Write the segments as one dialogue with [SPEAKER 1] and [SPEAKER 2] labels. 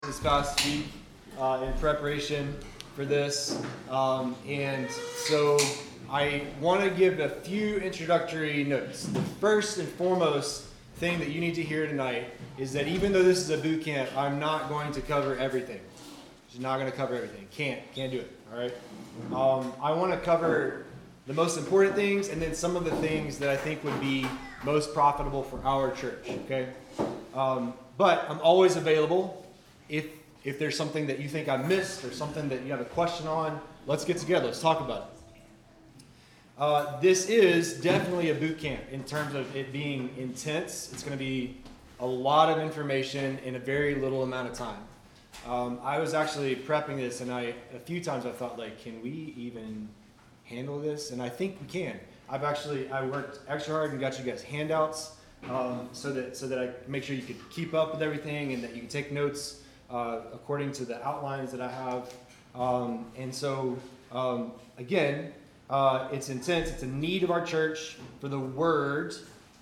[SPEAKER 1] this past week in preparation for this. And so I want to give a few introductory notes. The first and foremost thing that you need to hear tonight is that even though this is a boot camp, I'm not going to cover everything. Just not going to cover everything. Can't do it. All right. I want to cover the most important things and then some of the things that I think would be most profitable for our church. Okay. But I'm always available. If there's something that you think I missed or something that you have a question on, let's get together. Let's talk about it. This is definitely a boot camp in terms of it being intense. It's going to be a lot of information in a very little amount of time. I was actually prepping this, and a few times I thought, can we even handle this? And I think we can. I worked extra hard and got you guys handouts so that I make sure you could keep up with everything and that you can take notes according to the outlines that I have. Again, it's intense. It's a need of our church for the word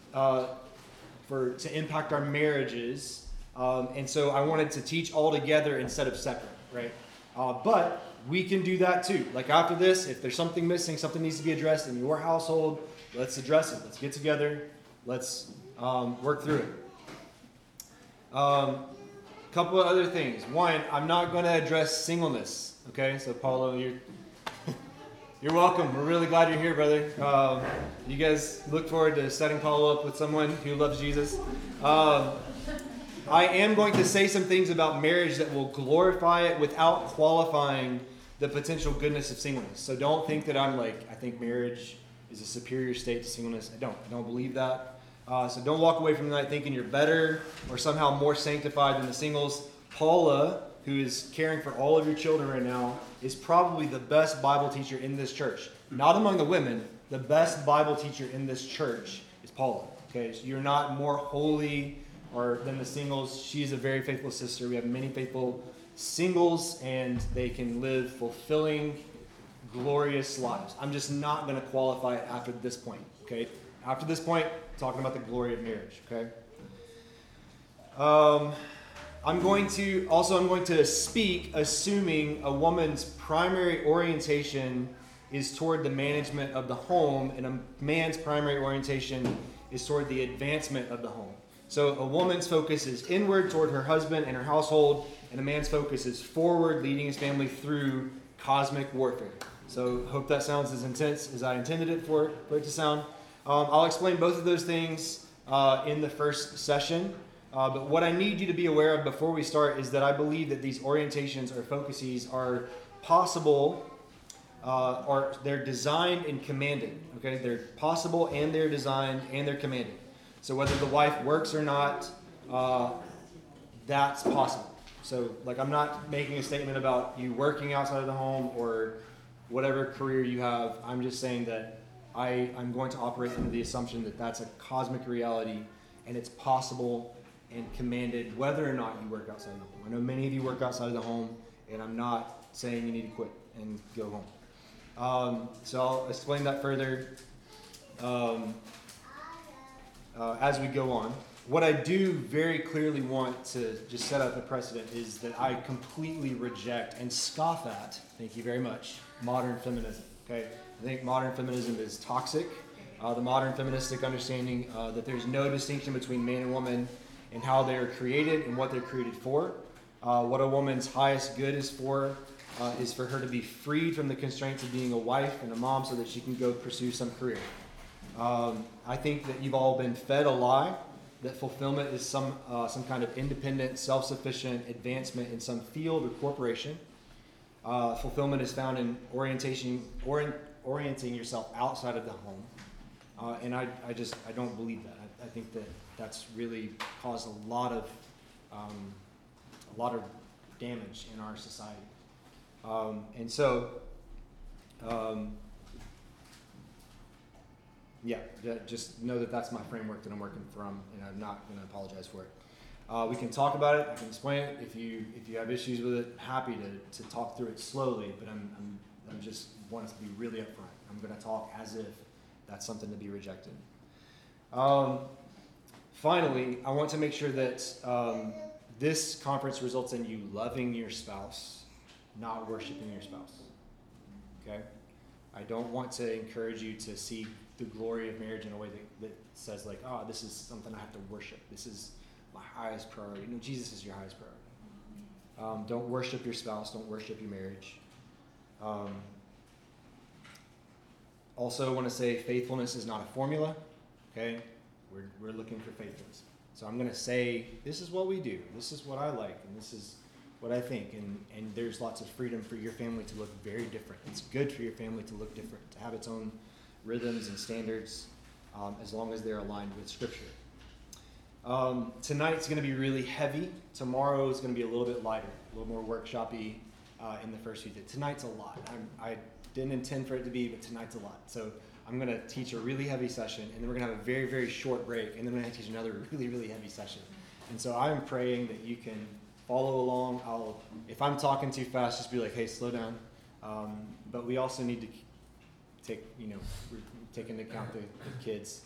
[SPEAKER 1] to impact our marriages. And so I wanted to teach all together instead of separate, right? But we can do that too. Like after this, if there's something missing, something needs to be addressed in your household, let's address it. Let's get together. Let's work through it. Couple of other things. One, I'm not going to address singleness. Okay, so Paulo, you're welcome. We're really glad you're here, brother. You guys look forward to setting Paulo up with someone who loves Jesus. I am going to say some things about marriage that will glorify it without qualifying the potential goodness of singleness. So don't think that I think marriage is a superior state to singleness. I don't believe that. So don't walk away from tonight thinking you're better or somehow more sanctified than the singles. Paula, who is caring for all of your children right now, is probably the best Bible teacher in this church. Not among the women. The best Bible teacher in this church is Paula. Okay, so you're not more holy than the singles. She's a very faithful sister. We have many faithful singles, and they can live fulfilling, glorious lives. I'm just not going to qualify it after this point. Okay. After this point, talking about the glory of marriage, okay? I'm going to speak assuming a woman's primary orientation is toward the management of the home, and a man's primary orientation is toward the advancement of the home. So a woman's focus is inward toward her husband and her household, and a man's focus is forward, leading his family through cosmic warfare. So hope that sounds as intense as I intended it for it to sound. I'll explain both of those things in the first session. But what I need you to be aware of before we start is that I believe that these orientations or focuses are possible, or they're designed and commanded. Okay, they're possible and they're designed and they're commanded. So whether the wife works or not, that's possible. So I'm not making a statement about you working outside of the home or whatever career you have. I'm just saying that I'm going to operate under the assumption that that's a cosmic reality and it's possible and commanded whether or not you work outside of the home. I know many of you work outside of the home, and I'm not saying you need to quit and go home. So I'll explain that further as we go on. What I do very clearly want to just set up a precedent is that I completely reject and scoff at, thank you very much, modern feminism. Okay. I think modern feminism is toxic. The modern feministic understanding that there's no distinction between man and woman and how they are created and what they're created for. What a woman's highest good is for her to be freed from the constraints of being a wife and a mom so that she can go pursue some career. I think that you've all been fed a lie that fulfillment is some kind of independent, self-sufficient advancement in some field or corporation. Fulfillment is found in orienting yourself outside of the home, and I don't believe that. I think that that's really caused a lot of damage in our society, just know that that's my framework that I'm working from, and I'm not going to apologize for it. We can talk about it. I can explain it. If you have issues with it, happy to talk through it slowly. But I'm just want us to be really upfront. I'm going to talk as if that's something to be rejected. Finally, I want to make sure that this conference results in you loving your spouse, not worshiping your spouse. Okay? I don't want to encourage you to see the glory of marriage in a way that says like, oh, this is something I have to worship. This is my highest priority. No, Jesus is your highest priority. Don't worship your spouse. Don't worship your marriage. Also want to say faithfulness is not a formula. Okay? We're looking for faithfulness. So I'm going to say, this is what we do. This is what I like. And this is what I think. And there's lots of freedom for your family to look very different. It's good for your family to look different, to have its own rhythms and standards, as long as they're aligned with Scripture. Tonight's going to be really heavy. Tomorrow is going to be a little bit lighter, a little more workshop-y in the first few days. Tonight's a lot. I didn't intend for it to be, but tonight's a lot. So I'm going to teach a really heavy session, and then we're going to have a very, very short break, and then we're going to teach another really, really heavy session. And so I'm praying that you can follow along. If I'm talking too fast, just be like, hey, slow down. But we also need to take into account the kids.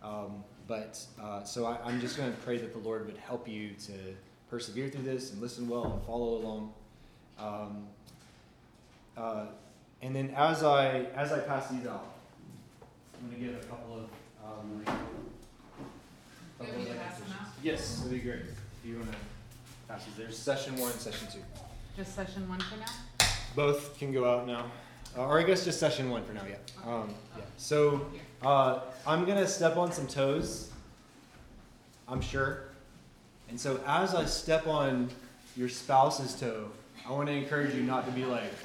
[SPEAKER 1] So I'm just going to pray that the Lord would help you to persevere through this and listen well and follow along. And then as I pass these out, I'm going to give a couple of. Yes, that'd be great. If you want to pass these, there's session 1 and session 2.
[SPEAKER 2] Just session 1 for now?
[SPEAKER 1] Both can go out now. Or I guess just session 1 for now, yeah. Yeah. So I'm going to step on some toes, I'm sure. And so as I step on your spouse's toe, I want to encourage you not to be like...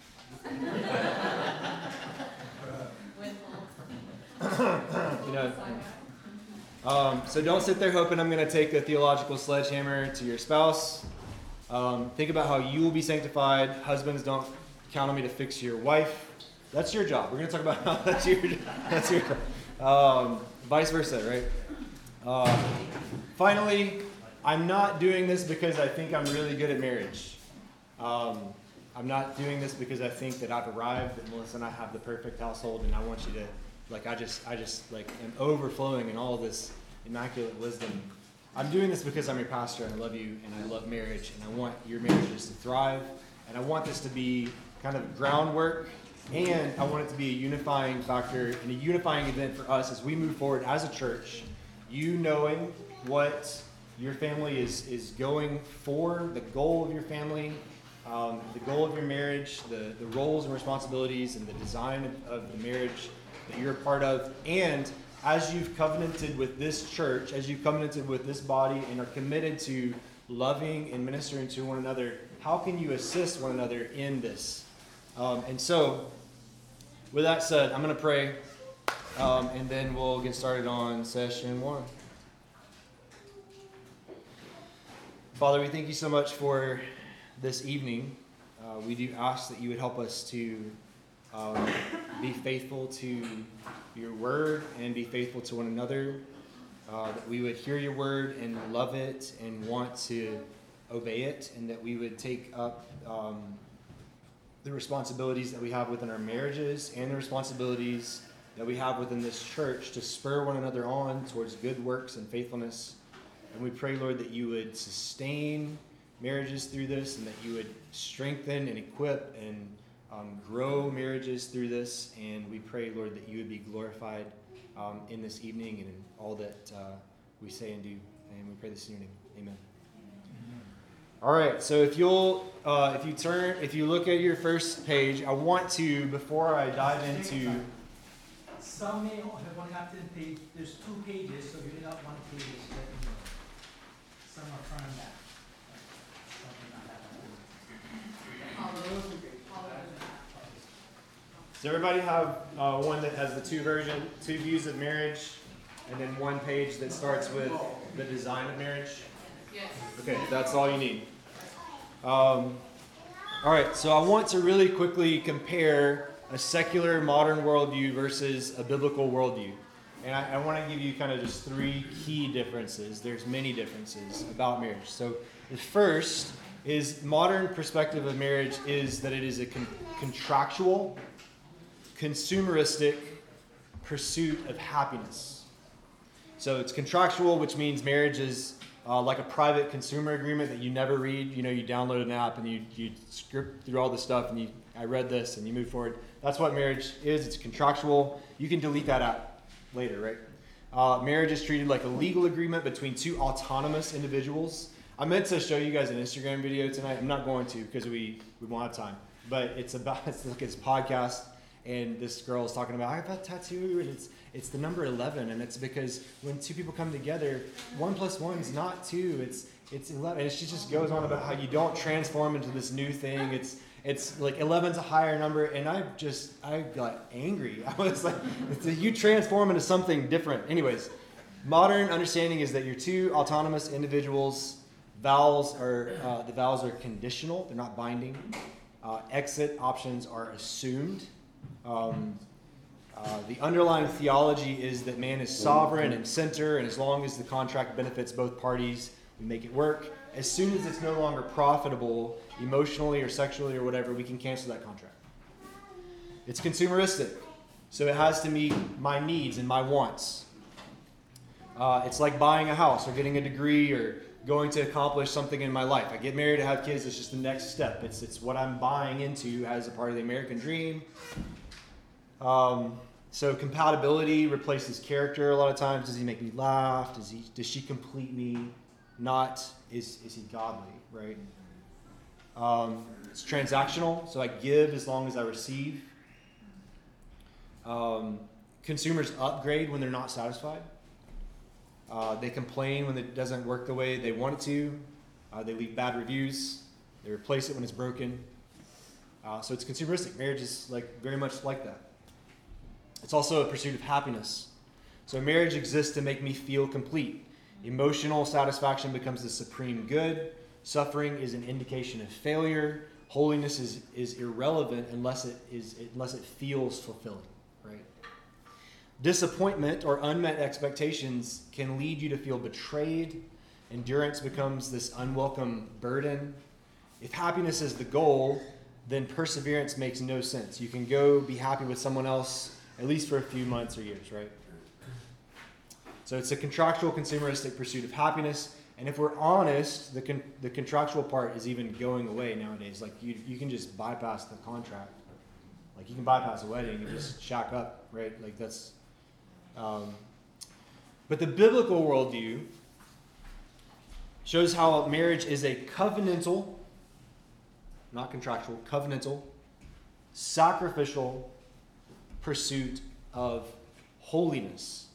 [SPEAKER 1] So don't sit there hoping I'm going to take a theological sledgehammer to your spouse. Think about how you will be sanctified. Husbands, don't count on me to fix your wife. That's your job. We're going to talk about how that's your job. Vice versa, right? Finally, I'm not doing this because I think I'm really good at marriage. I'm not doing this because I think that I've arrived, that Melissa and I have the perfect household, and I want you to, I just am overflowing in all of this immaculate wisdom. I'm doing this because I'm your pastor, and I love you, and I love marriage, and I want your marriages to thrive, and I want this to be kind of groundwork, and I want it to be a unifying factor and a unifying event for us as we move forward as a church, you knowing what your family is going for, the goal of your family, the goal of your marriage, the roles and responsibilities and the design of the marriage that you're a part of, and as you've covenanted with this church, as you've covenanted with this body and are committed to loving and ministering to one another, how can you assist one another in this? And so, with that said, I'm going to pray, and then we'll get started on session 1. Father, we thank you so much for this evening. We do ask that you would help us to be faithful to your word and be faithful to one another, that we would hear your word and love it and want to obey it, and that we would take up the responsibilities that we have within our marriages and the responsibilities that we have within this church to spur one another on towards good works and faithfulness. And we pray, Lord, that you would sustain marriages through this, and that you would strengthen and equip and grow marriages through this. And we pray, Lord, that you would be glorified in this evening and in all that we say and do. And we pray this in your name. Amen. All right, so if you look at your first page, I want to, before I dive into...
[SPEAKER 3] Some may have one after the page. There's 2 pages, so you got 1 page. Some are front and back.
[SPEAKER 1] Does everybody have one that has the 2 views of marriage, and then 1 page that starts with the design of marriage?
[SPEAKER 2] Yes.
[SPEAKER 1] Okay, that's all you need. All right, so I want to really quickly compare a secular modern worldview versus a biblical worldview. And I want to give you kind of just 3 key differences. There's many differences about marriage. So the first is modern perspective of marriage is that it is a contractual, consumeristic pursuit of happiness. So it's contractual, which means marriage is like a private consumer agreement that you never read. You download an app and you script through all the stuff and I read this and you move forward. That's what marriage is. It's contractual. You can delete that app later, right? Marriage is treated like a legal agreement between two autonomous individuals. I meant to show you guys an Instagram video tonight. I'm not going to because we won't have time. But it's like this podcast, and this girl is talking about, I have a tattoo, and it's the number 11, and it's because when two people come together, 1 + 1 is not 2, it's 11. And she just goes on about how you don't transform into this new thing. It's like 11's a higher number, and I got angry. I was like, you transform into something different. Anyways, modern understanding is that you're two autonomous individuals. The vows are conditional; they're not binding. Exit options are assumed. The underlying theology is that man is sovereign and center, and as long as the contract benefits both parties, we make it work. As soon as it's no longer profitable, emotionally or sexually or whatever, we can cancel that contract. It's consumeristic, so it has to meet my needs and my wants. It's like buying a house or getting a degree or going to accomplish something in my life. I get married, I have kids, it's just the next step. It's what I'm buying into as a part of the American dream. So compatibility replaces character a lot of times. Does he make me laugh? Does she complete me? Not, is he godly, right? It's transactional, so I give as long as I receive. Consumers upgrade when they're not satisfied. They complain when it doesn't work the way they want it to. They leave bad reviews. They replace it when it's broken. So it's consumeristic. Marriage is very much like that. It's also a pursuit of happiness. So marriage exists to make me feel complete. Emotional satisfaction becomes the supreme good. Suffering is an indication of failure. Holiness is irrelevant unless it feels fulfilling, right? Disappointment or unmet expectations can lead you to feel betrayed. Endurance becomes this unwelcome burden. If happiness is the goal, then perseverance makes no sense. You can go be happy with someone else at least for a few months or years, right? So it's a contractual, consumeristic pursuit of happiness. And if we're honest, the contractual part is even going away nowadays. You can just bypass the contract. You can bypass a wedding and just shack up, right? That's... But the biblical worldview shows how marriage is a covenantal, not contractual, covenantal, sacrificial pursuit of holiness.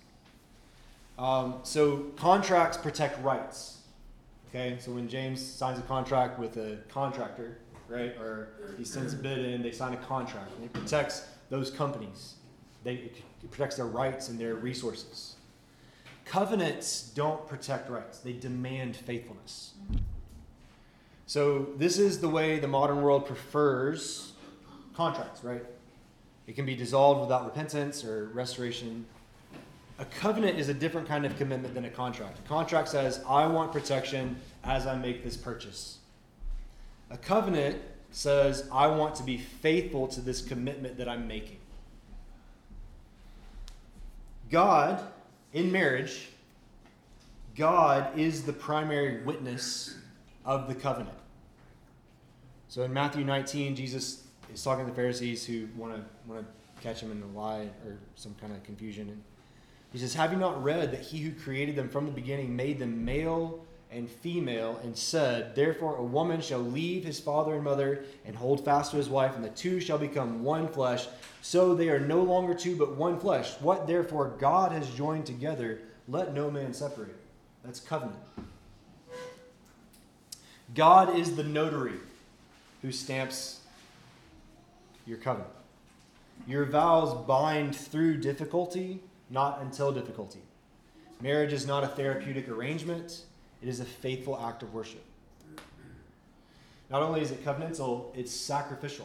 [SPEAKER 1] So contracts protect rights. Okay, so when James signs a contract with a contractor, right, or he sends a bid in, they sign a contract, and it protects those companies. It protects their rights and their resources. Covenants don't protect rights. They demand faithfulness. So this is the way the modern world prefers contracts, right? It can be dissolved without repentance or restoration. A covenant is a different kind of commitment than a contract. A contract says, I want protection as I make this purchase. A covenant says, I want to be faithful to this commitment that I'm making. God, in marriage, God is the primary witness of the covenant. So in Matthew 19, Jesus is talking to the Pharisees who want to catch him in a lie or some kind of confusion. And he says, have you not read that he who created them from the beginning made them male and female, and said, therefore a woman shall leave his father and mother and hold fast to his wife, and the two shall become one flesh. So they are no longer two, but one flesh. What therefore God has joined together, let no man separate. That's covenant. God is the notary who stamps your covenant. Your vows bind through difficulty, not until difficulty. Marriage is not a therapeutic arrangement. It is a faithful act of worship. Not only is it covenantal, it's sacrificial.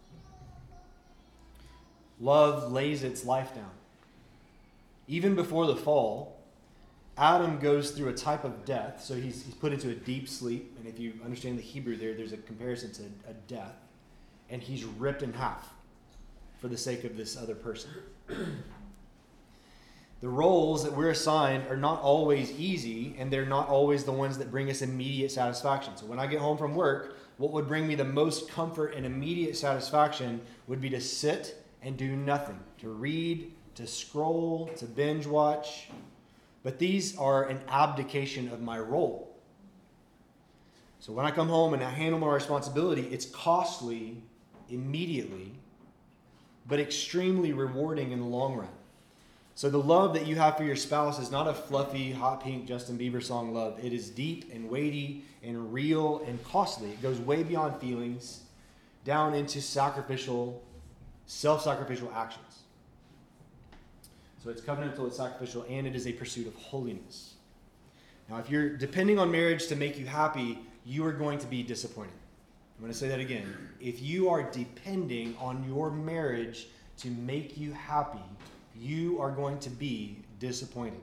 [SPEAKER 1] Love lays its life down. Even before the fall, Adam goes through a type of death. So he's put into a deep sleep. And if you understand the Hebrew there's a comparison to a death. And he's ripped in half for the sake of this other person. The roles that we're assigned are not always easy, and they're not always the ones that bring us immediate satisfaction. So when I get home from work, what would bring me the most comfort and immediate satisfaction would be to sit and do nothing, to read, to scroll, to binge watch. But these are an abdication of my role. So when I come home and I handle my responsibility, it's costly immediately, but extremely rewarding in the long run. So the love that you have for your spouse is not a fluffy, hot pink Justin Bieber song love. It is deep and weighty and real and costly. It goes way beyond feelings, down into self-sacrificial actions. So it's covenantal, it's sacrificial, and it is a pursuit of holiness. Now, if you're depending on marriage to make you happy, you are going to be disappointed. I'm going to say that again. If you are depending on your marriage to make you happy, you are going to be disappointed.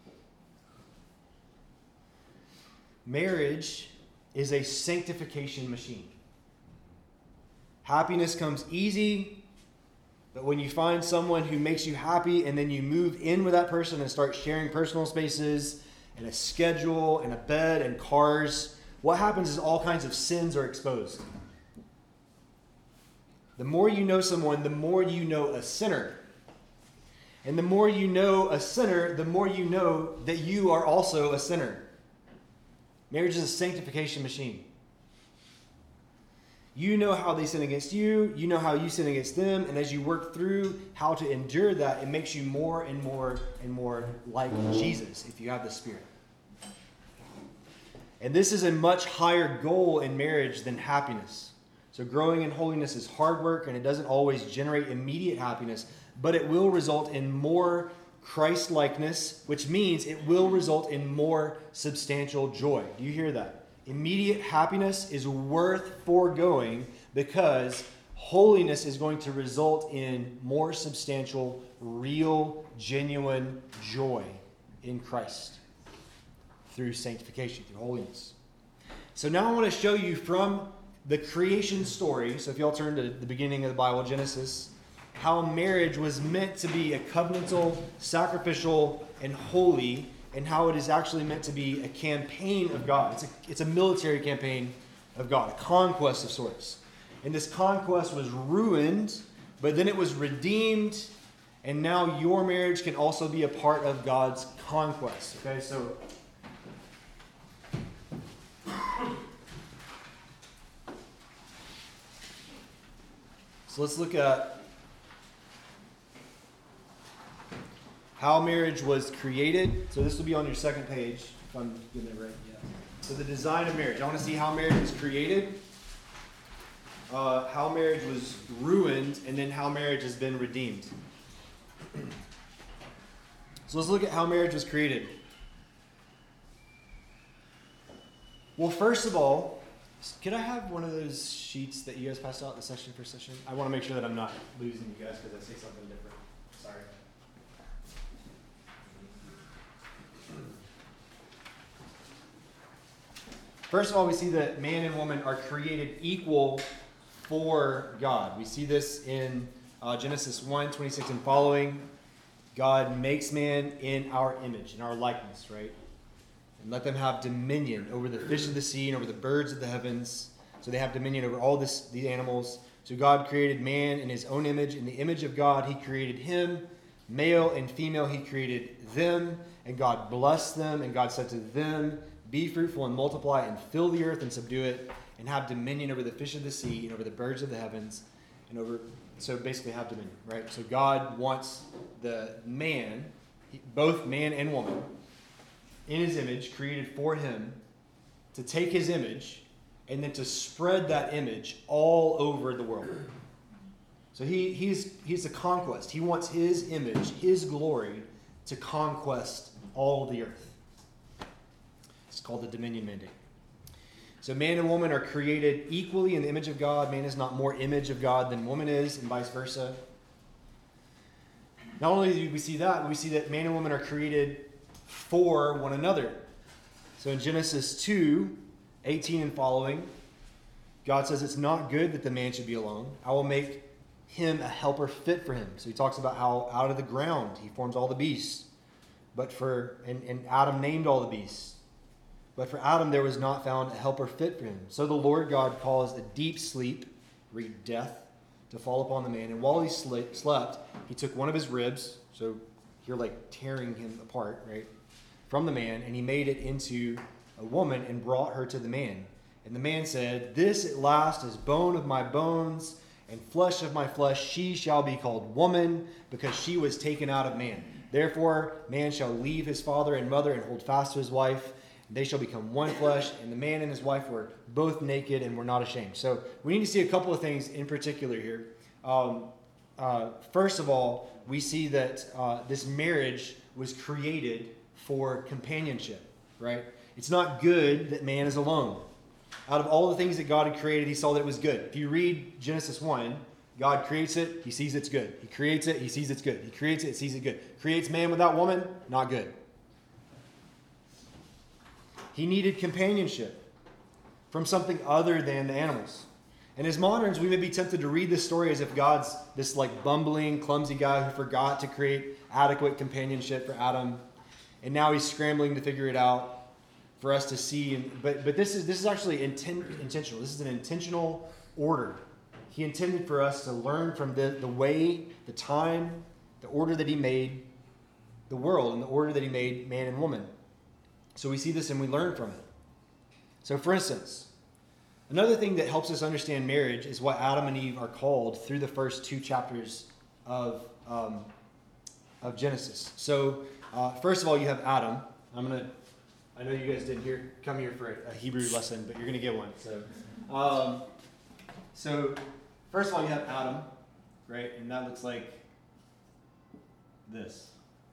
[SPEAKER 1] Marriage is a sanctification machine. Happiness comes easy, but when you find someone who makes you happy and then you move in with that person and start sharing personal spaces and a schedule and a bed and cars, what happens is all kinds of sins are exposed. The more you know someone, the more you know a sinner. And the more you know a sinner, the more you know that you are also a sinner. Marriage is a sanctification machine. You know how they sin against you. You know how you sin against them. And as you work through how to endure that, it makes you more and more and more like Jesus if you have the Spirit. And this is a much higher goal in marriage than happiness. So growing in holiness is hard work, and it doesn't always generate immediate happiness, but it will result in more Christ-likeness, which means it will result in more substantial joy. Do you hear that? Immediate happiness is worth foregoing because holiness is going to result in more substantial, real, genuine joy in Christ through sanctification, through holiness. So now I want to show you from the creation story, so if y'all turn to the beginning of the Bible, Genesis, how marriage was meant to be a covenantal, sacrificial, and holy, and how it is actually meant to be a campaign of God. It's a military campaign of God, a conquest of sorts. And this conquest was ruined, but then it was redeemed, and now your marriage can also be a part of God's conquest. Okay, so let's look at how marriage was created. So this will be on your second page, if I'm getting it right. Yeah. So the design of marriage. I want to see how marriage was created, how marriage was ruined, and then how marriage has been redeemed. So let's look at how marriage was created. Well, first of all, could I have one of those sheets that you guys passed out, the session for session? I want to make sure that I'm not losing you guys because I say something different. Sorry. First of all, we see that man and woman are created equal for God. We see this in Genesis 1:26 and following. God makes man in our image, in our likeness, right? And let them have dominion over the fish of the sea and over the birds of the heavens. So they have dominion over all these animals. So God created man in his own image. In the image of God, he created him. Male and female, he created them. And God blessed them. And God said to them, be fruitful and multiply and fill the earth and subdue it. And have dominion over the fish of the sea and over the birds of the heavens. So basically have dominion, right? So God wants the man, both man and woman, in his image, created for him, to take his image and then to spread that image all over the world. So he's a conquest. He wants his image, his glory, to conquest all of the earth. It's called the dominion mandate. So man and woman are created equally in the image of God. Man is not more image of God than woman is, and vice versa. Not only do we see that, but we see that man and woman are created for one another. So in Genesis 2:18 and following, God says it's not good that the man should be alone. I will make him a helper fit for him. So he talks about how out of the ground he forms all the beasts. and Adam named all the beasts. But for Adam there was not found a helper fit for him. So the Lord God caused a deep sleep, read death, to fall upon the man. And while he slept, he took one of his ribs, so you're like tearing him apart, right, from the man, and he made it into a woman and brought her to the man. And the man said, "This at last is bone of my bones and flesh of my flesh. She shall be called woman, because she was taken out of man. Therefore, man shall leave his father and mother and hold fast to his wife. They shall become one flesh." And the man and his wife were both naked and were not ashamed. So we need to see a couple of things in particular here. First of all, we see that this marriage was created for companionship, right? It's not good that man is alone. Out of all the things that God had created, he saw that it was good. If you read Genesis 1, God creates it, he sees it's good. He creates it, he sees it's good. He creates it, sees it good. Creates man without woman, not good. He needed companionship from something other than the animals. And as moderns, we may be tempted to read this story as if God's this like bumbling, clumsy guy who forgot to create adequate companionship for Adam, and now he's scrambling to figure it out for us to see. But this is actually intentional. This is an intentional order. He intended for us to learn from the way, the time, the order that he made the world, and the order that he made man and woman. So we see this and we learn from it. So for instance, another thing that helps us understand marriage is what Adam and Eve are called through the first 2 chapters of Genesis. So first of all, you have Adam. I know you guys didn't come here for a Hebrew lesson, but you're going to get one. So first of all, you have Adam, right? And that looks like this.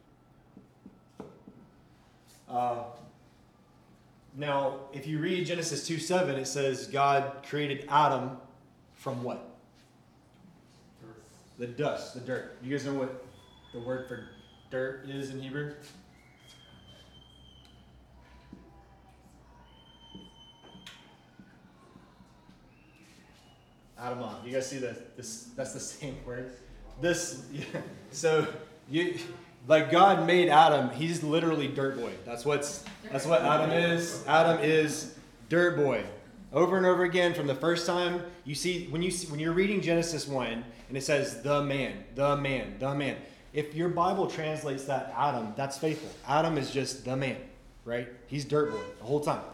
[SPEAKER 1] Now, if you read Genesis 2:7, it says God created Adam from what? The dust, the dirt. You guys know what the word for dirt is in Hebrew? Adamah. You guys see this? That's the same word. So like God made Adam, he's literally dirt boy. That's what Adam is. Adam is dirt boy. Over and over again from the first time you see when you're reading Genesis 1 and it says the man. If your Bible translates that Adam, that's faithful. Adam is just the man, right? He's dirt boy the whole time.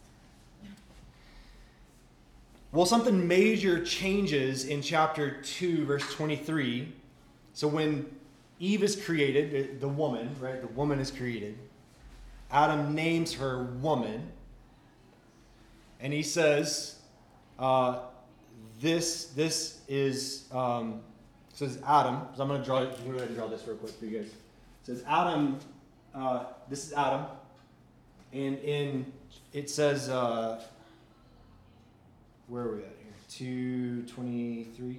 [SPEAKER 1] Well, something major changes in chapter 2, verse 23. So when Eve is created, the woman, right? The woman is created. Adam names her woman. And he says, this is, says Adam. So I'm going to go ahead and draw this real quick for you guys. It says Adam, this is Adam. And it says, where are we at here? 2:23.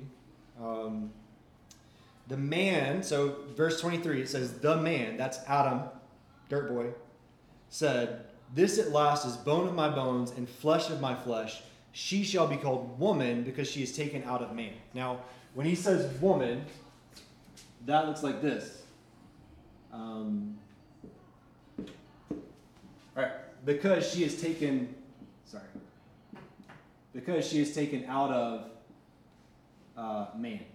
[SPEAKER 1] The man, so verse 23, it says, the man, that's Adam, dirt boy, said, "This at last is bone of my bones and flesh of my flesh. She shall be called woman because she is taken out of man." Now, when he says woman, that looks like this. All right, because she is taken out of man.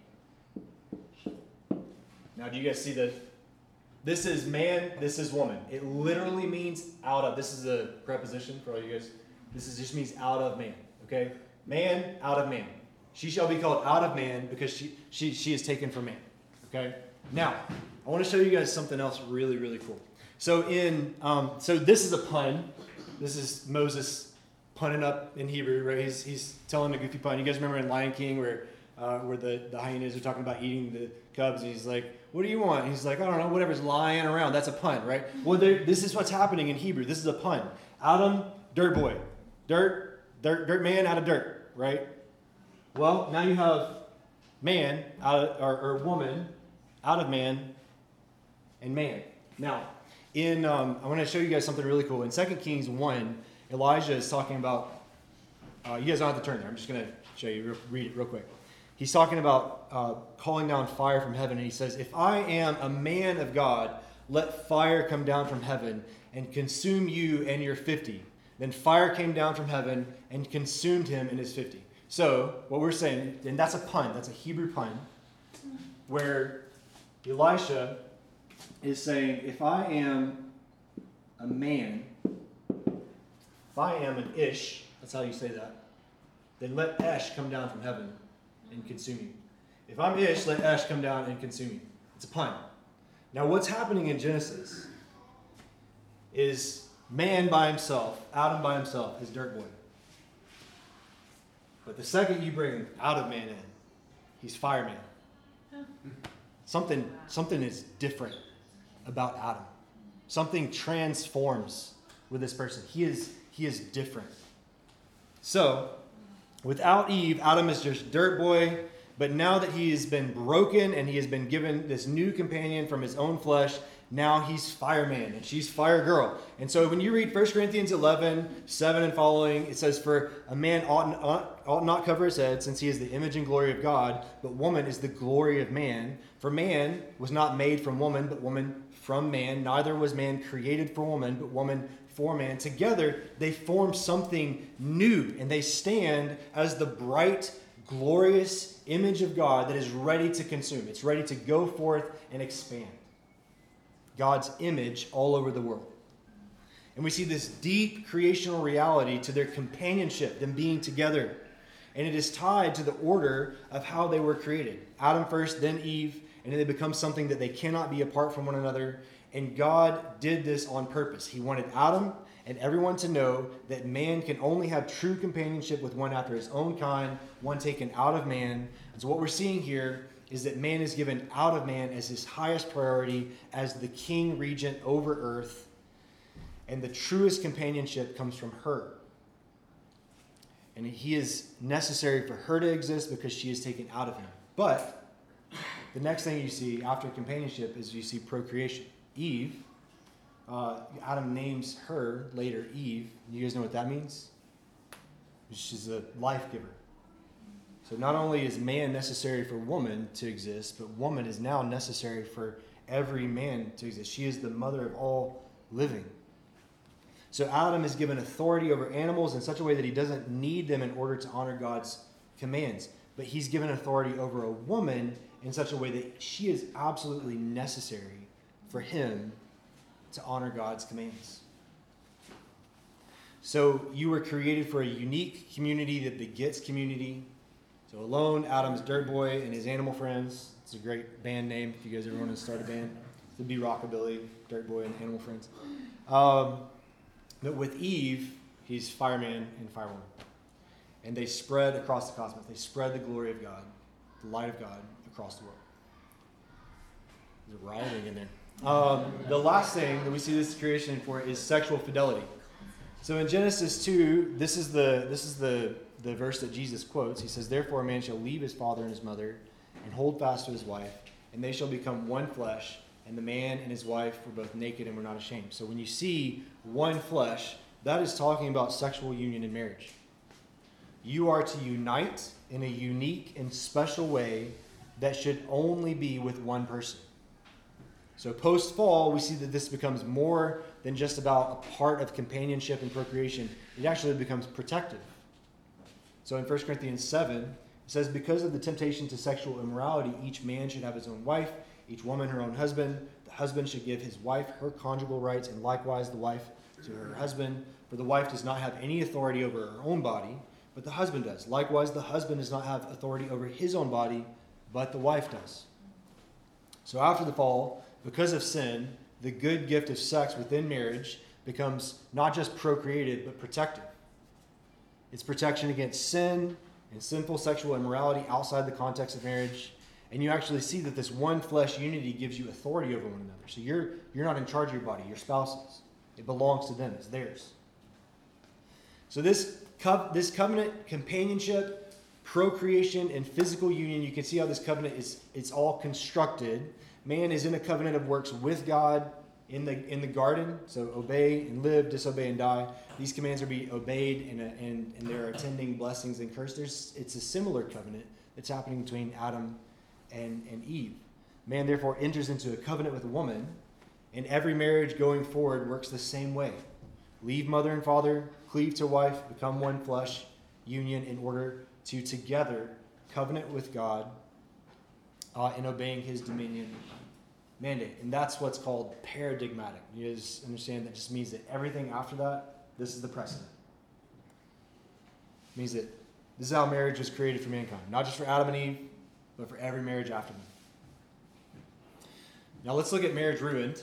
[SPEAKER 1] Now, do you guys see this is man, this is woman. It literally means out of. This is a preposition for all you guys. This just means out of man, okay? Man, out of man. She shall be called out of man because she is taken from man, okay? Now, I want to show you guys something else really, really cool. So so this is a pun. This is Moses punning up in Hebrew, right? He's telling a goofy pun. You guys remember in Lion King where the hyenas are talking about eating the cubs, and he's like, "What do you want?" And he's like, "I don't know, whatever's lying around." That's a pun, right? Well, this is what's happening in Hebrew. This is a pun. Adam, dirt boy. Dirt man out of dirt, right? Well, now you have man or woman out of man and man. Now, I want to show you guys something really cool. In 2 Kings 1, Elijah is talking about, you guys don't have to turn there. I'm just going to show you, read it real quick. He's talking about calling down fire from heaven, and he says, "If I am a man of God, let fire come down from heaven and consume you and your 50. Then fire came down from heaven and consumed him and his 50. So, what we're saying, and that's a pun, that's a Hebrew pun, where Elisha is saying, if I am a man, if I am an Ish, that's how you say that, then let Esh come down from heaven and consume you. If I'm Ish, let Esh come down and consume you. It's a pun. Now, what's happening in Genesis is man by himself, Adam by himself, is dirt boy. But the second you bring out of man in, he's fireman. Something is different about Adam. Something transforms with this person. He is different. So, without Eve, Adam is just dirt boy. But now that he has been broken and he has been given this new companion from his own flesh, now he's fireman and she's fire girl. And so when you read 1 Corinthians 11, 7 and following, it says, for a man ought not cover his head, since he is the image and glory of God, but woman is the glory of man. For man was not made from woman, but woman from man. Neither was man created for woman, but woman for man. Together they form something new, and they stand as the bright, glorious image of God that is ready to consume. It's ready to go forth and expand. God's image all over the world. And we see this deep creational reality to their companionship, them being together. And it is tied to the order of how they were created. Adam first, then Eve, and then they become something that they cannot be apart from one another. And God did this on purpose. He wanted Adam and everyone to know that man can only have true companionship with one after his own kind, one taken out of man. And so what we're seeing here is that man is given out of man as his highest priority, as the king regent over earth. And the truest companionship comes from her. And he is necessary for her to exist because she is taken out of him. But the next thing you see after companionship is you see procreation. Eve, Adam names her later Eve. You guys know what that means? She's a life giver. So not only is man necessary for woman to exist, but woman is now necessary for every man to exist. She is the mother of all living. So Adam is given authority over animals in such a way that he doesn't need them in order to honor God's commands. But he's given authority over a woman in such a way that she is absolutely necessary for him to honor God's commands. So you were created for a unique community that begets community. So alone, Adam's dirt boy and his animal friends. It's a great band name if you guys ever want to start a band. It'd be Rockabilly, Dirt Boy, and Animal Friends. But with Eve, he's fireman and firewoman. And they spread across the cosmos. They spread the glory of God, the light of God, across the world. There's a rioting in there. The last thing that we see this creation for is sexual fidelity. So in Genesis 2, this is the verse that Jesus quotes. He says, therefore a man shall leave his father and his mother and hold fast to his wife, and they shall become one flesh. And the man and his wife were both naked and were not ashamed. So when you see one flesh, that is talking about sexual union in marriage. You are to unite in a unique and special way that should only be with one person. So post-fall, we see that this becomes more than just about a part of companionship and procreation. It actually becomes protective. So in 1 Corinthians 7, it says, because of the temptation to sexual immorality, each man should have his own wife, each woman her own husband. The husband should give his wife her conjugal rights, and likewise the wife to her husband. For the wife does not have any authority over her own body, but the husband does. Likewise, the husband does not have authority over his own body, but the wife does. So after the fall, because of sin, the good gift of sex within marriage becomes not just procreated, but protective. It's protection against sin and sinful sexual immorality outside the context of marriage. And you actually see that this one flesh unity gives you authority over one another. So you're not in charge of your body, your spouse is. It belongs to them, it's theirs. So this covenant, companionship, procreation, and physical union, you can see how this covenant it's all constructed. Man is in a covenant of works with God in the garden. So obey and live, disobey and die. These commands are to be obeyed, and there are attending blessings and curses. It's a similar covenant that's happening between Adam and Eve. Man therefore enters into a covenant with a woman, And every marriage going forward works the same way. Leave mother and father, cleave to wife, become one flesh, union in order to together covenant with God in obeying his dominion mandate. And that's what's called paradigmatic. You guys understand that just means that everything after that, this is the precedent. It means that this is how marriage was created for mankind. Not just for Adam and Eve, but for every marriage after them. Now let's look at marriage ruined.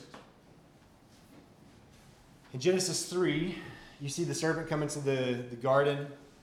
[SPEAKER 1] In Genesis 3, you see the serpent come into the garden.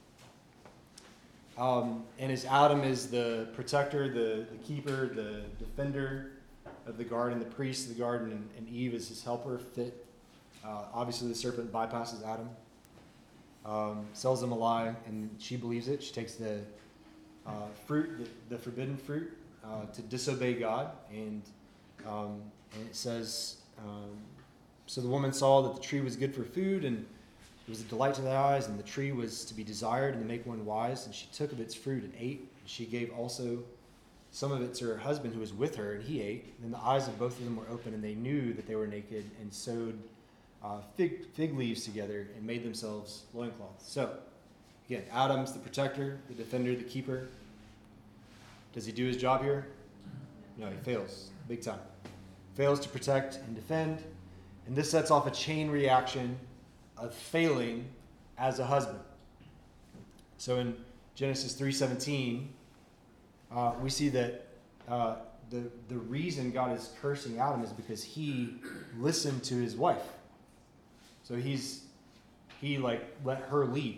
[SPEAKER 1] And as Adam is the protector, the keeper, the defender of the garden, the priest of the garden, and Eve is his helper, fit. Obviously, the serpent bypasses Adam, sells him a lie, and she believes it. She takes the fruit, the forbidden fruit, to disobey God. And it says, so the woman saw that the tree was good for food, and it was a delight to the eyes, and the tree was to be desired and to make one wise. And she took of its fruit and ate. And she gave also some of it to her husband who was with her, and he ate. And the eyes of both of them were open, and they knew that they were naked, and sewed fig leaves together and made themselves loincloths. So, again, Adam's the protector, the defender, the keeper. Does he do his job here? No, he fails big time. Fails to protect and defend. And this sets off a chain reaction of failing as a husband. So in Genesis 3:17, we see that the reason God is cursing Adam is because he listened to his wife. So he let her lead.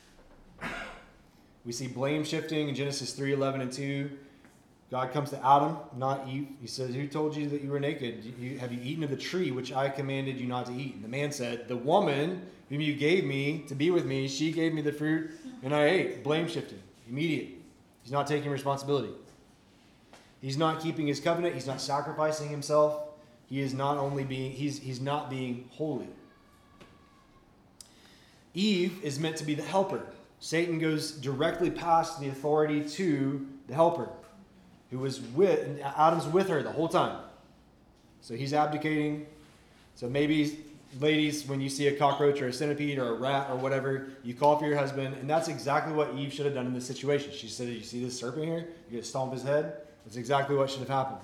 [SPEAKER 1] We see blame shifting in Genesis 3:11 and 2. God comes to Adam, not Eve. He says, "Who told you that you were naked? Have you eaten of the tree which I commanded you not to eat?" And the man said, "The woman whom you gave me to be with me, she gave me the fruit, and I ate." Blame shifting, immediate. He's not taking responsibility. He's not keeping his covenant. He's not sacrificing himself. He is not only being, he's not being holy. Eve is meant to be the helper. Satan goes directly past the authority to the helper, who was with, Adam's with her the whole time. So he's abdicating. So maybe, ladies, when you see a cockroach or a centipede or a rat or whatever, you call for your husband. And that's exactly what Eve should have done in this situation. She said, "You see this serpent here? You're going to stomp his head?" That's exactly what should have happened.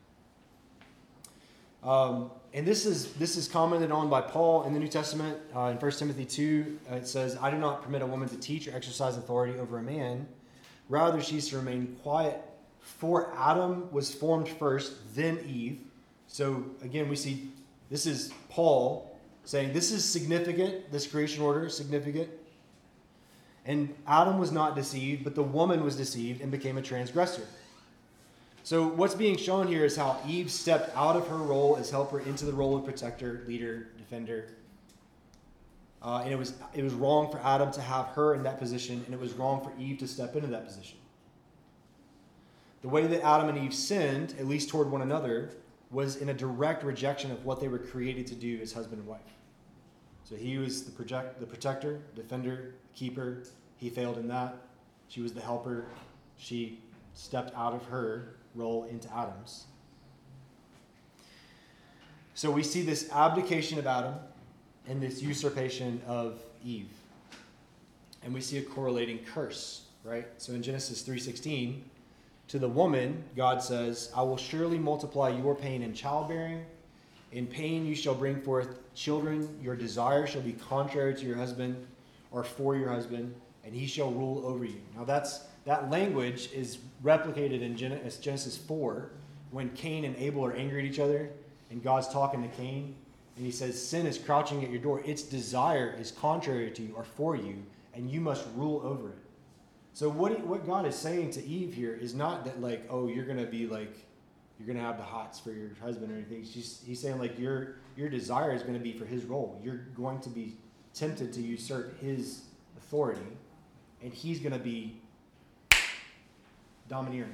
[SPEAKER 1] And this is commented on by Paul in the New Testament. In 1 Timothy 2, it says, "I do not permit a woman to teach or exercise authority over a man. Rather, she is to remain quiet. For Adam was formed first, then Eve." So again, we see this is Paul saying this is significant. This creation order is significant. And Adam was not deceived, but the woman was deceived and became a transgressor. So what's being shown here is how Eve stepped out of her role as helper into the role of protector, leader, defender. And it was wrong for Adam to have her in that position, and it was wrong for Eve to step into that position. The way that Adam and Eve sinned, at least toward one another, was in a direct rejection of what they were created to do as husband and wife. So he was the protector, defender, keeper. He failed in that. She was the helper. She stepped out of her role into Adam's. So we see this abdication of Adam and this usurpation of Eve. And we see a correlating curse, right? So in Genesis 3:16, to the woman, God says, "I will surely multiply your pain in childbearing. In pain you shall bring forth children. Your desire shall be contrary to your husband, or for your husband, and he shall rule over you." Now that language is replicated in Genesis 4, when Cain and Abel are angry at each other, and God's talking to Cain, and he says, "Sin is crouching at your door. Its desire is contrary to you or for you, and you must rule over it." So what God is saying to Eve here is not that you're going to have the hots for your husband or anything. He's saying your desire is going to be for his role. You're going to be tempted to usurp his authority, and he's going to be domineering.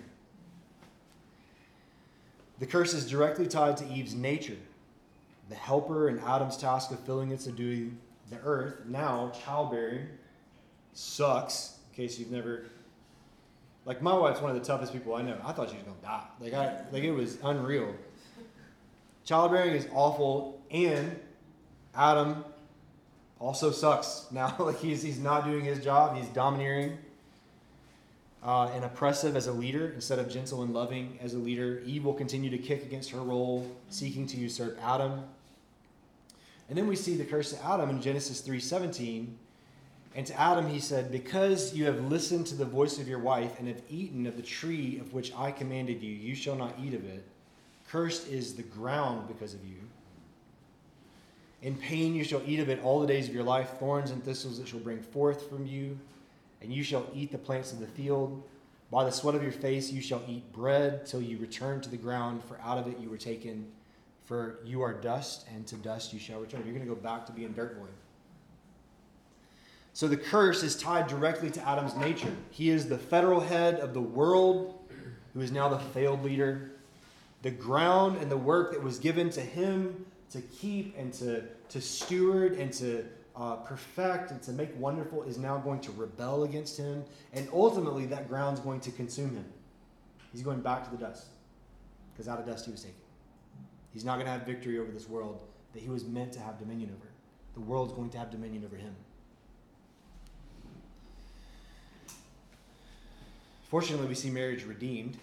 [SPEAKER 1] The curse is directly tied to Eve's nature, the helper and Adam's task of filling and subduing the earth. Now, childbearing sucks. In case you've never, my wife's one of the toughest people I know. I thought she was gonna die. It was unreal. childbearing is awful, and Adam also sucks. Now, like he's not doing his job. He's domineering and oppressive as a leader instead of gentle and loving as a leader. Eve will continue to kick against her role, seeking to usurp Adam. And then we see the curse to Adam in Genesis 3:17. And to Adam he said, because you have listened to the voice of your wife and have eaten of the tree of which I commanded you, you shall not eat of it. Cursed is the ground because of you. In pain you shall eat of it all the days of your life. Thorns and thistles it shall bring forth from you. And you shall eat the plants of the field. By the sweat of your face you shall eat bread till you return to the ground, for out of it you were taken. For you are dust, and to dust you shall return. You're going to go back to being dirt boy. So the curse is tied directly to Adam's nature. He is the federal head of the world, who is now the failed leader. The ground and the work that was given to him to keep and to steward and to perfect and to make wonderful is now going to rebel against him. And ultimately, that ground's going to consume him. He's going back to the dust, because out of dust he was taken. He's not going to have victory over this world that he was meant to have dominion over. The world's going to have dominion over him. Fortunately, we see marriage redeemed.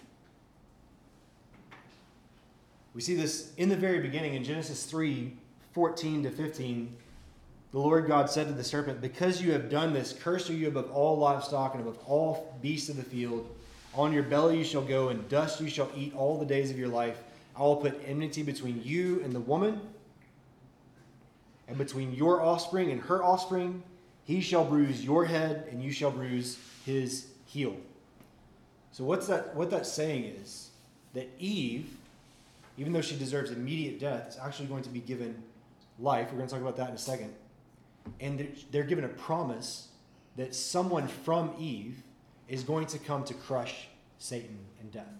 [SPEAKER 1] We see this in the very beginning in Genesis 3:14-15. The Lord God said to the serpent, because you have done this, cursed are you above all livestock and above all beasts of the field. On your belly you shall go, and dust you shall eat all the days of your life. I will put enmity between you and the woman, and between your offspring and her offspring. He shall bruise your head, and you shall bruise his heel. So what that's saying is that Eve, even though she deserves immediate death, is actually going to be given life. We're going to talk about that in a second. And they're given a promise that someone from Eve is going to come to crush Satan and death.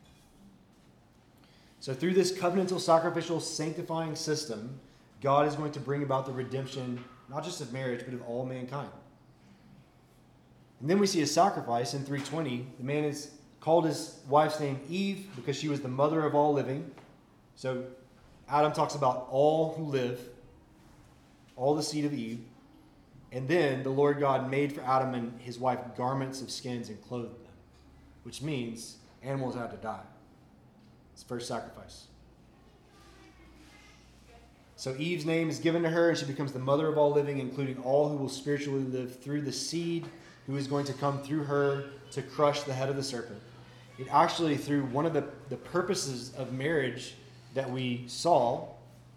[SPEAKER 1] So through this covenantal, sacrificial, sanctifying system, God is going to bring about the redemption, not just of marriage, but of all mankind. And then we see a sacrifice in 3:20. The man is called his wife's name Eve because she was the mother of all living. So Adam talks about all who live, all the seed of Eve. And then the Lord God made for Adam and his wife garments of skins and clothed them, which means animals had to die. It's the first sacrifice. So Eve's name is given to her, and she becomes the mother of all living, including all who will spiritually live through the seed who is going to come through her to crush the head of the serpent. It actually, through one of the purposes of marriage that we saw,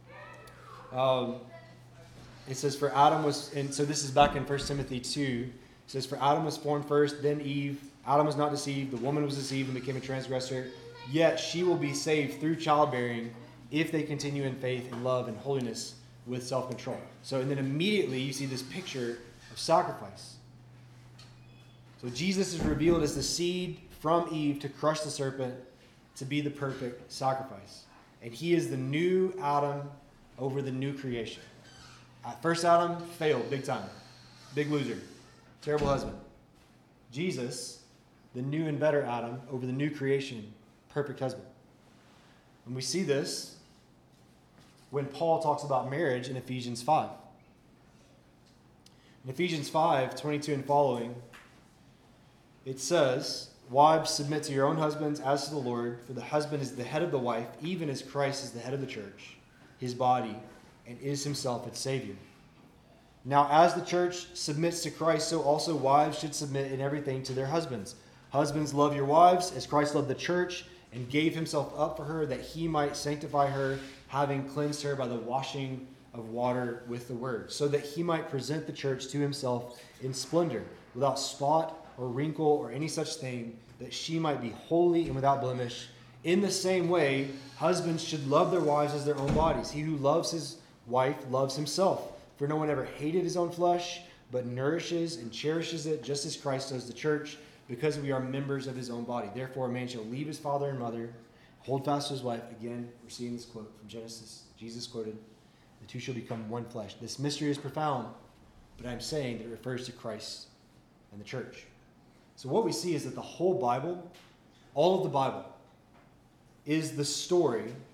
[SPEAKER 1] it says for Adam was, and so this is back in 1 Timothy 2, it says for Adam was formed first, then Eve. Adam was not deceived, the woman was deceived and became a transgressor. Yet she will be saved through childbearing if they continue in faith and love and holiness with self-control. So, and then immediately you see this picture of sacrifice. So Jesus is revealed as the seed from Eve to crush the serpent, to be the perfect sacrifice. And he is the new Adam over the new creation. First Adam failed big time. Big loser. Terrible husband. Jesus, the new and better Adam over the new creation, perfect husband. And we see this when Paul talks about marriage in Ephesians 5. In Ephesians 5:22 and following, it says, wives, submit to your own husbands as to the Lord, for the husband is the head of the wife, even as Christ is the head of the church, his body, and is himself its Savior. Now, as the church submits to Christ, so also wives should submit in everything to their husbands. Husbands, love your wives as Christ loved the church and gave himself up for her, that he might sanctify her, having cleansed her by the washing of water with the word, so that he might present the church to himself in splendor, without spot or wrinkle or any such thing, that she might be holy and without blemish. In the same way, husbands should love their wives as their own bodies. He who loves his wife loves himself. For no one ever hated his own flesh, but nourishes and cherishes it, just as Christ does the church, because we are members of his own body. Therefore, a man shall leave his father and mother, hold fast to his wife. Again, we're seeing this quote from Genesis. Jesus quoted, the two shall become one flesh. This mystery is profound, but I'm saying that it refers to Christ and the church. So what we see is that the whole Bible, all of the Bible, is the story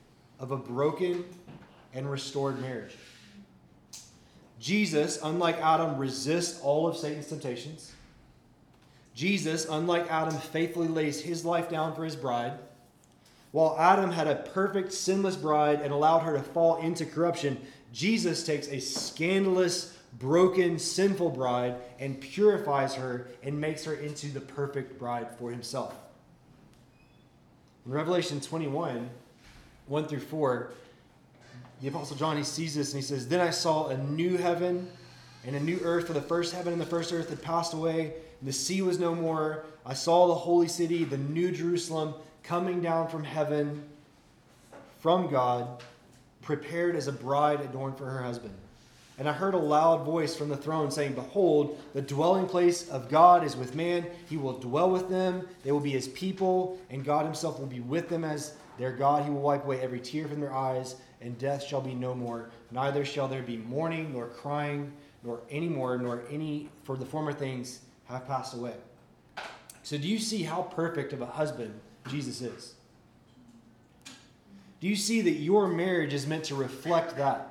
[SPEAKER 1] of a broken and restored marriage. Jesus, unlike Adam, resists all of Satan's temptations. Jesus, unlike Adam, faithfully lays his life down for his bride. While Adam had a perfect, sinless bride and allowed her to fall into corruption, Jesus takes a scandalous, broken, sinful bride and purifies her and makes her into the perfect bride for himself. In Revelation 21, 1 through 4, the Apostle John, he sees this and he says, "Then I saw a new heaven and a new earth, for the first heaven and the first earth had passed away, and the sea was no more. I saw the holy city, the new Jerusalem, coming down from heaven, from God, prepared as a bride adorned for her husband. And I heard a loud voice from the throne saying, Behold, the dwelling place of God is with man. He will dwell with them. They will be his people, and God himself will be with them as their God. He will wipe away every tear from their eyes, and death shall be no more. Neither shall there be mourning, nor crying, nor any more, nor any, for the former things have passed away." So do you see how perfect of a husband Jesus is? Do you see that your marriage is meant to reflect that?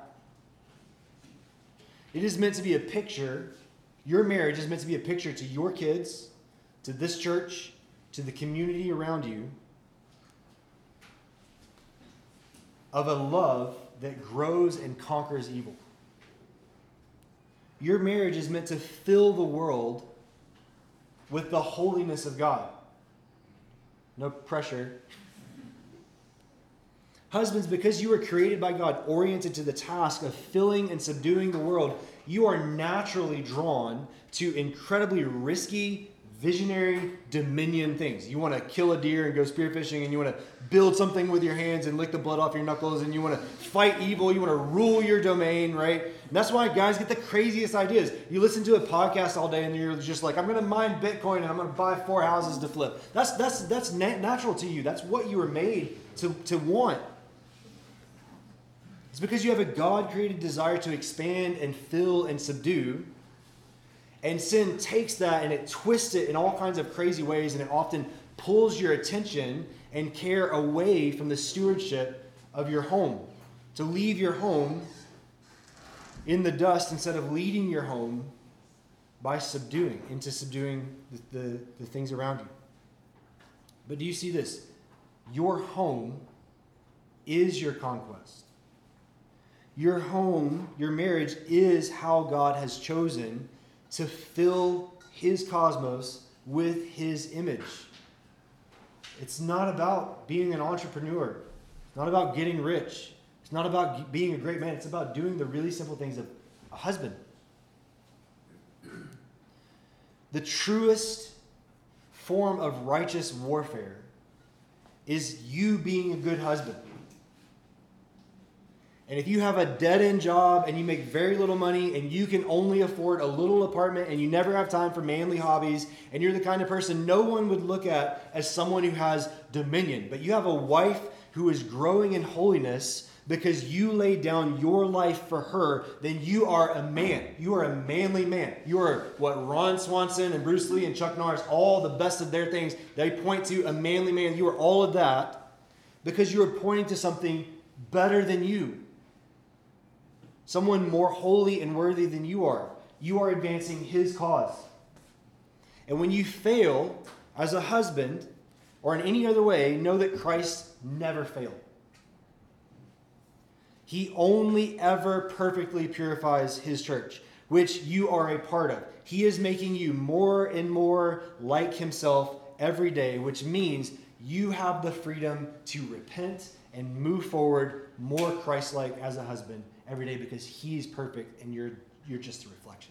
[SPEAKER 1] It is meant to be a picture. Your marriage is meant to be a picture to your kids, to this church, to the community around you, of a love that grows and conquers evil. Your marriage is meant to fill the world with the holiness of God. No pressure. Husbands, because you were created by God, oriented to the task of filling and subduing the world, you are naturally drawn to incredibly risky, visionary, dominion things. You want to kill a deer and go spearfishing, and you want to build something with your hands and lick the blood off your knuckles, and you want to fight evil, you want to rule your domain, right? And that's why guys get the craziest ideas. You listen to a podcast all day and you're just like, I'm going to mine Bitcoin and I'm going to buy 4 houses to flip. That's natural to you. That's what you were made to want. It's because you have a God-created desire to expand and fill and subdue. And sin takes that and it twists it in all kinds of crazy ways, and it often pulls your attention and care away from the stewardship of your home. To leave your home in the dust instead of leading your home by subduing the things around you. But do you see this? Your home is your conquest. Your home, your marriage, is how God has chosen to fill his cosmos with his image. It's not about being an entrepreneur. It's not about getting rich. It's not about being a great man. It's about doing the really simple things of a husband. The truest form of righteous warfare is you being a good husband. And if you have a dead-end job and you make very little money and you can only afford a little apartment and you never have time for manly hobbies and you're the kind of person no one would look at as someone who has dominion, but you have a wife who is growing in holiness because you laid down your life for her, then you are a man. You are a manly man. You are what Ron Swanson and Bruce Lee and Chuck Norris, all the best of their things, they point to a manly man. You are all of that because you are pointing to something better than you. Someone more holy and worthy than you are. You are advancing his cause. And when you fail as a husband or in any other way, know that Christ never failed. He only ever perfectly purifies his church, which you are a part of. He is making you more and more like himself every day, which means you have the freedom to repent and move forward more Christ-like as a husband every day because he's perfect and you're just a reflection.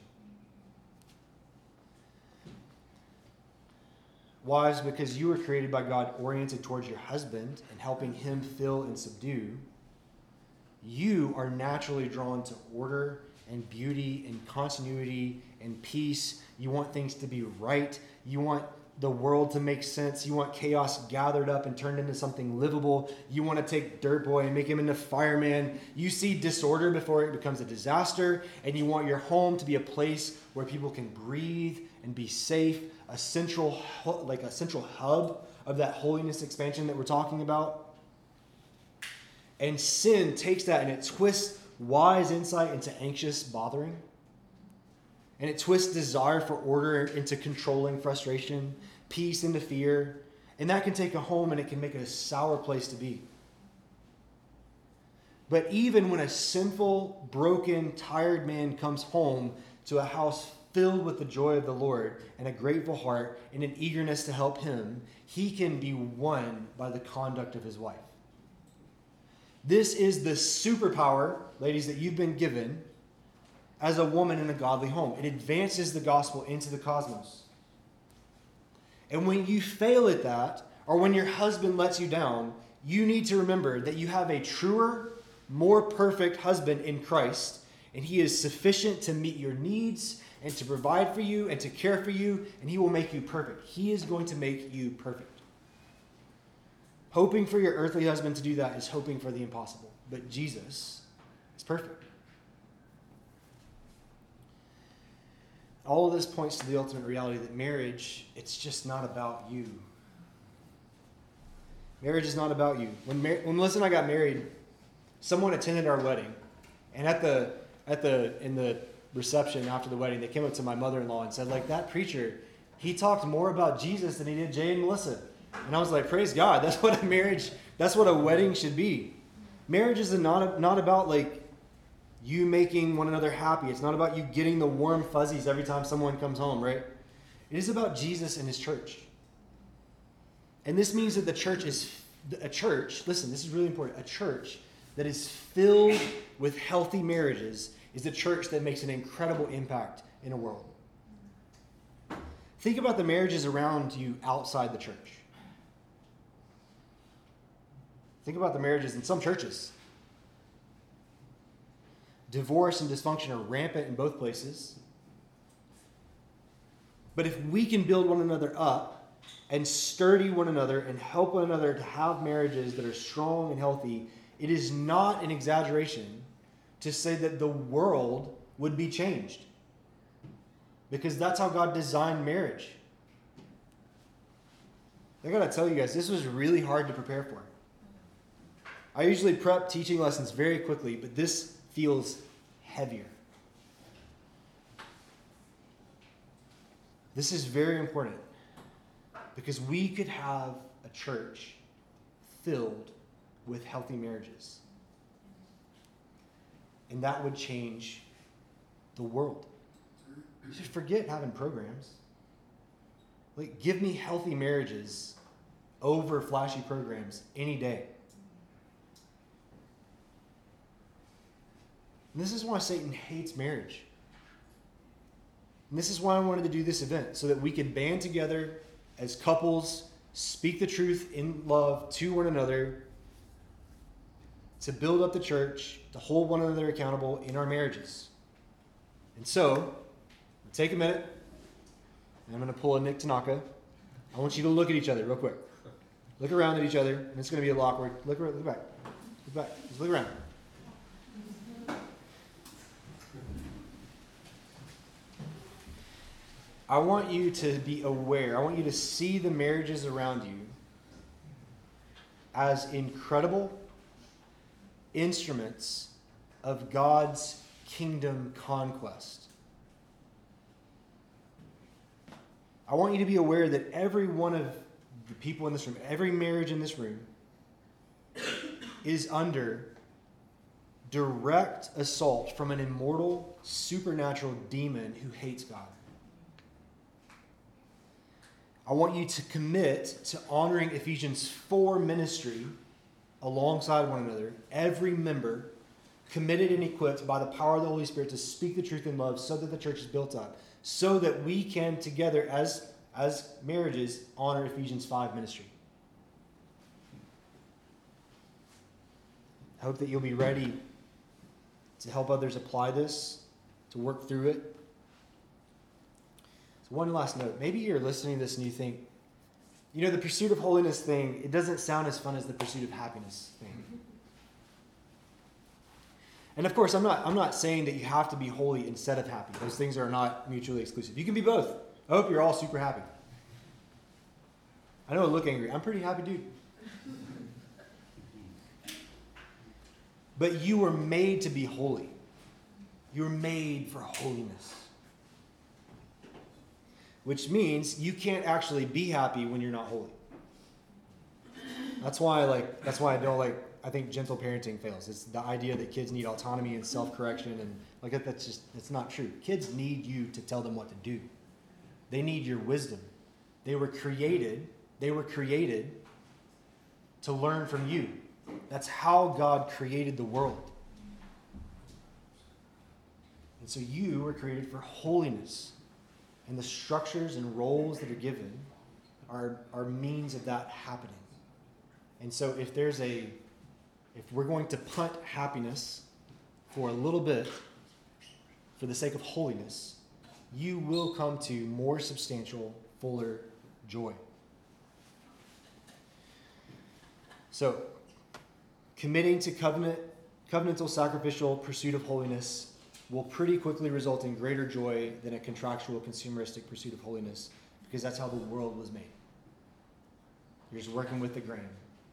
[SPEAKER 1] Wives, because you were created by God oriented towards your husband and helping him fill and subdue, you are naturally drawn to order and beauty and continuity and peace. You want things to be right. You want the world to make sense. You want chaos gathered up and turned into something livable. You want to take Dirt Boy and make him into Fireman. You see disorder before it becomes a disaster, and you want your home to be a place where people can breathe and be safe, a central hub of that holiness expansion that we're talking about. And sin takes that and it twists wise insight into anxious bothering. And it twists desire for order into controlling frustration, peace into fear. And that can take a home and it can make it a sour place to be. But even when a sinful, broken, tired man comes home to a house filled with the joy of the Lord and a grateful heart and an eagerness to help him, he can be won by the conduct of his wife. This is the superpower, ladies, that you've been given as a woman in a godly home. It advances the gospel into the cosmos. And when you fail at that, or when your husband lets you down, you need to remember that you have a truer, more perfect husband in Christ, and he is sufficient to meet your needs and to provide for you and to care for you, and he will make you perfect. He is going to make you perfect. Hoping for your earthly husband to do that is hoping for the impossible. But Jesus is perfect. All of this points to the ultimate reality that marriage, it's just not about you. Marriage is not about you. When Melissa and I got married, someone attended our wedding, and in the reception after the wedding, they came up to my mother-in-law and said, like, that preacher, he talked more about Jesus than he did Jay and Melissa. And I was like, praise God, that's what a marriage, that's what a wedding should be. Marriage is not about like you making one another happy. It's not about you getting the warm fuzzies every time someone comes home, right? It is about Jesus and his church. And this means that the church is a church, listen, this is really important, a church that is filled with healthy marriages is a church that makes an incredible impact in a world. Think about the marriages around you outside the church. Think about the marriages in some churches. Divorce and dysfunction are rampant in both places. But if we can build one another up and sturdy one another and help one another to have marriages that are strong and healthy, it is not an exaggeration to say that the world would be changed. Because that's how God designed marriage. I gotta tell you guys, this was really hard to prepare for. I usually prep teaching lessons very quickly, but this feels heavier. This is very important because we could have a church filled with healthy marriages. And that would change the world. You should forget having programs. Like, give me healthy marriages over flashy programs any day. And this is why Satan hates marriage. And this is why I wanted to do this event, so that we could band together as couples, speak the truth in love to one another, to build up the church, to hold one another accountable in our marriages. And so, take a minute, and I'm going to pull a Nick Tanaka. I want you to look at each other real quick. Look around at each other, and it's going to be a little awkward. Look back. Look back. Just look around. I want you to be aware. I want you to see the marriages around you as incredible instruments of God's kingdom conquest. I want you to be aware that every one of the people in this room, every marriage in this room, is under direct assault from an immortal, supernatural demon who hates God. I want you to commit to honoring Ephesians 4 ministry alongside one another, every member committed and equipped by the power of the Holy Spirit to speak the truth in love so that the church is built up, so that we can together as marriages honor Ephesians 5 ministry. I hope that you'll be ready to help others apply this, to work through it. So one last note. Maybe you're listening to this and you think, you know, the pursuit of holiness thing, it doesn't sound as fun as the pursuit of happiness thing. And of course, I'm not saying that you have to be holy instead of happy. Those things are not mutually exclusive. You can be both. I hope you're all super happy. I know I look angry. I'm a pretty happy dude. But you were made to be holy. You were made for holiness. Which means you can't actually be happy when you're not holy. That's why I don't like, I think gentle parenting fails. It's the idea that kids need autonomy and self-correction, and like that's not true. Kids need you to tell them what to do. They need your wisdom. They were created to learn from you. That's how God created the world. And so you were created for holiness. And the structures and roles that are given are means of that happening. And so if we're going to punt happiness for a little bit for the sake of holiness, you will come to more substantial, fuller joy. So, committing to covenantal sacrificial pursuit of holiness will pretty quickly result in greater joy than a contractual consumeristic pursuit of holiness, because that's how the world was made. You're just working with the grain.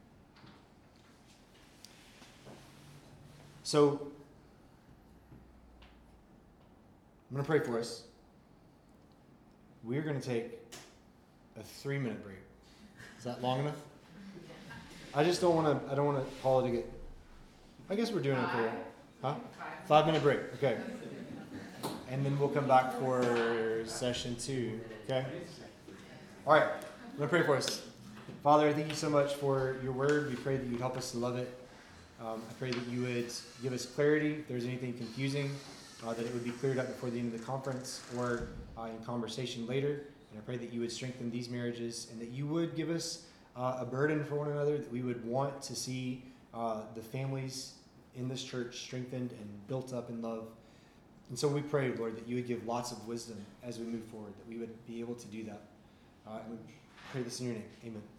[SPEAKER 1] So, I'm going to pray for us. We're going to take a 3-minute break. Is that long enough? I don't want to Paula to get, I guess we're doing okay. Huh? 5-minute break, okay. And then we'll come back for session 2, okay? All right, I'm going to pray for us. Father, I thank you so much for your word. We pray that you'd help us to love it. I pray that you would give us clarity. If there's anything confusing, that it would be cleared up before the end of the conference or in conversation later. And I pray that you would strengthen these marriages and that you would give us a burden for one another, that we would want to see the families in this church strengthened and built up in love. And so we pray, Lord, that you would give lots of wisdom as we move forward, that we would be able to do that. And we pray this in your name. Amen.